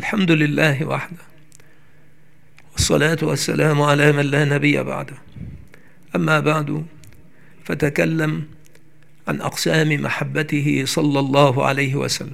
الحمد لله وحده، والصلاة والسلام على من لا نبي بعده. أما بعد، فتكلم عن أقسام محبته صلى الله عليه وسلم.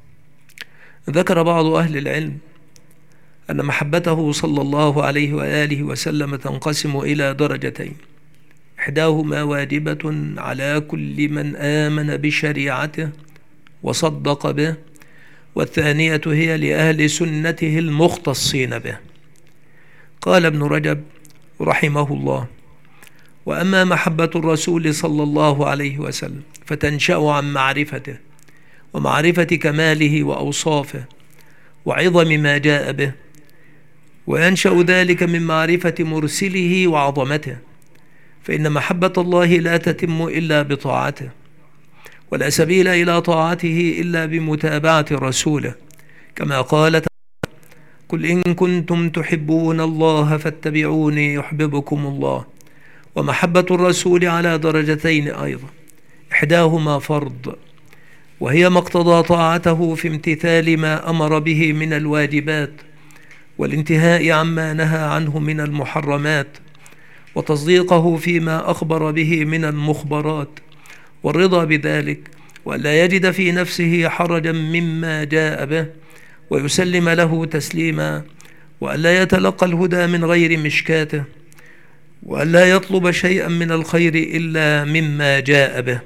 ذكر بعض أهل العلم أن محبته صلى الله عليه وآله وسلم تنقسم إلى درجتين: إحداهما واجبة على كل من آمن بشريعته وصدق به، والثانية هي لأهل سنته المختصين به. قال ابن رجب رحمه الله: وأما محبة الرسول صلى الله عليه وسلم فتنشأ عن معرفته ومعرفة كماله وأوصافه وعظم ما جاء به، وينشأ ذلك من معرفة مرسله وعظمته، فإن محبة الله لا تتم إلا بطاعته، ولا سبيل إلى طاعته إلا بمتابعة رسوله، كما قال تعالى: قل إن كنتم تحبون الله فاتبعوني يحببكم الله. ومحبة الرسول على درجتين أيضا: إحداهما فرض، وهي ما اقتضى طاعته في امتثال ما أمر به من الواجبات، والانتهاء عما نهى عنه من المحرمات، وتصديقه فيما أخبر به من المخبرات، والرضا بذلك، وألا يجد في نفسه حرجا مما جاء به، ويسلم له تسليما، وألا يتلقى الهدى من غير مشكاته، وألا يطلب شيئا من الخير إلا مما جاء به.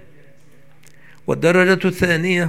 والدرجة الثانية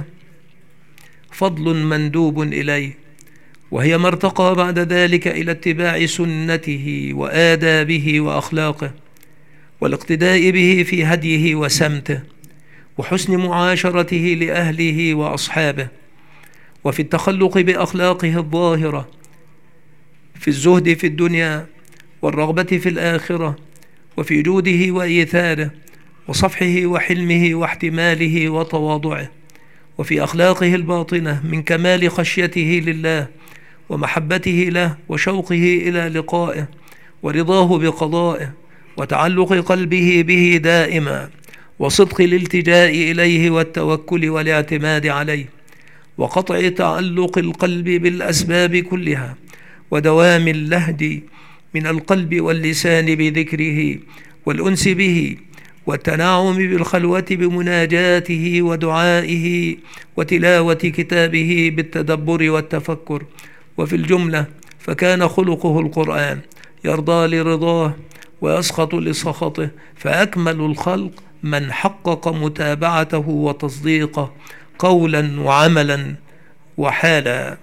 فضل مندوب إليه، وهي ما ارتقى بعد ذلك إلى اتباع سنته وآدابه وأخلاقه، والاقتداء به في هديه وسمته، وحسن معاشرته لأهله وأصحابه، وفي التخلق بأخلاقه الظاهرة، في الزهد في الدنيا والرغبة في الآخرة، وفي جوده وإيثاره وصفحه وحلمه واحتماله وتواضعه، وفي أخلاقه الباطنة من كمال خشيته لله ومحبته له وشوقه إلى لقائه ورضاه بقضائه وتعلق قلبه به دائما، وصدق الالتجاء إليه والتوكل والاعتماد عليه، وقطع تعلق القلب بالأسباب كلها، ودوام اللهج من القلب واللسان بذكره والأنس به، والتنعم بالخلوة بمناجاته ودعائه وتلاوة كتابه بالتدبر والتفكر. وفي الجملة فكان خلقه القرآن، يرضى لرضاه ويسخط لسخطه، فأكمل الخلق من حقق متابعته وتصديقه قولا وعملا وحالا.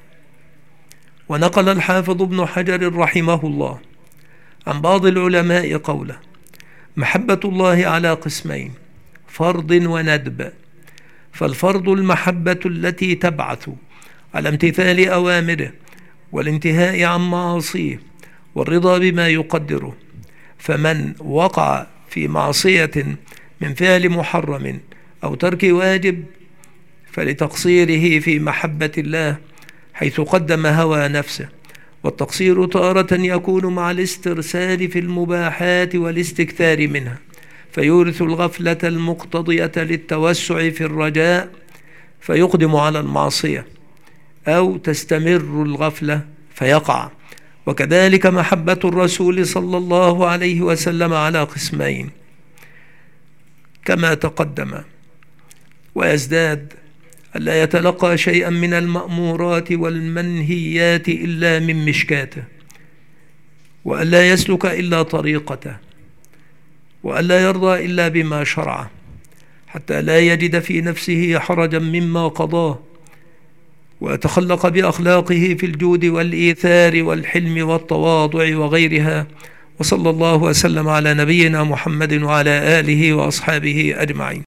ونقل الحافظ ابن حجر رحمه الله عن بعض العلماء قوله: محبة الله على قسمين: فرض وندب. فالفرض المحبة التي تبعث على امتثال أوامره والانتهاء عن معاصيه والرضا بما يقدره، فمن وقع في معصية من فعل محرم أو ترك واجب فلتقصيره في محبة الله، حيث قدم هوى نفسه. والتقصير تارة يكون مع الاسترسال في المباحات والاستكثار منها، فيورث الغفلة المقتضية للتوسع في الرجاء فيقدم على المعصية، أو تستمر الغفلة فيقع. وكذلك محبة الرسول صلى الله عليه وسلم على قسمين كما تقدم، ويزداد: ألا يتلقى شيئا من المأمورات والمنهيات إلا من مشكاته، وألا يسلك إلا طريقته، وألا يرضى إلا بما شرعه، حتى لا يجد في نفسه حرجا مما قضاه، ويتخلق بأخلاقه في الجود والإيثار والحلم والتواضع وغيرها. وصلى الله وسلم على نبينا محمد وعلى آله وأصحابه أجمعين.